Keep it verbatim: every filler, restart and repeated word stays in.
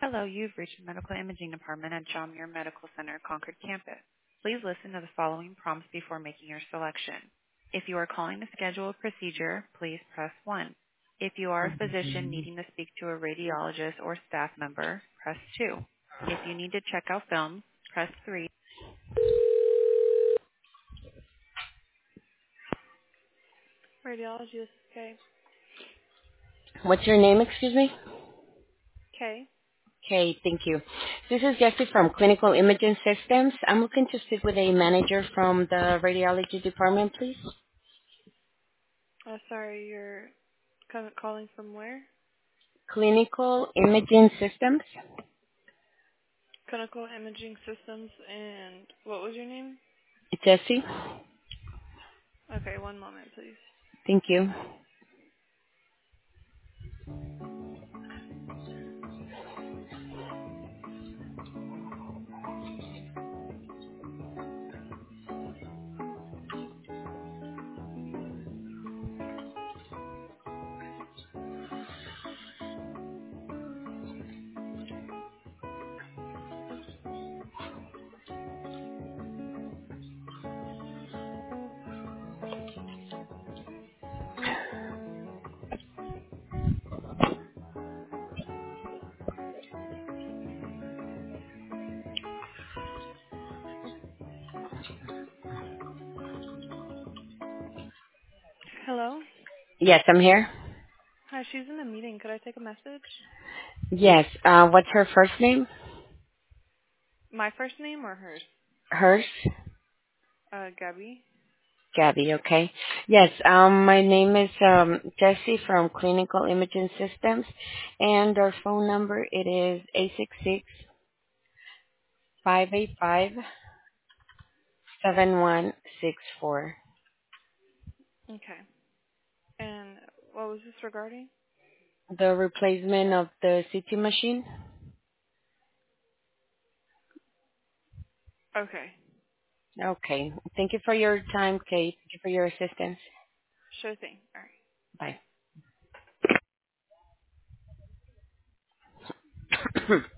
Hello, you've reached the Medical Imaging Department at John Muir Medical Center, Concord Campus. Please listen to the following prompts before making your selection. If you are calling to schedule a procedure, please press one. If you are a physician needing to speak to a radiologist or staff member, press two. If you need to check out films, press three. Radiology, this is Kay. What's your name, excuse me? Kay? Okay, thank you. This is Jessie from Clinical Imaging Systems. I'm looking to speak with a manager from the radiology department, please. Uh, sorry, you're co- calling from where? Clinical Imaging Systems. Clinical Imaging Systems, and what was your name? Jessie. Okay, one moment, please. Thank you. Hello? Yes, I'm here. Hi, she's in a meeting. Could I take a message? Yes. Uh, what's her first name? My first name or hers? Hers? Uh, Gabby. Gabby, okay. Yes, um, my name is um, Jessie from Clinical Imaging Systems, and our phone number, it is eight six six, five eight five, seven one six four. Okay. And what was this regarding? The replacement of the C T machine? Okay. Okay. Thank you for your time, Kate. Thank you for your assistance. Sure thing. All right. Bye.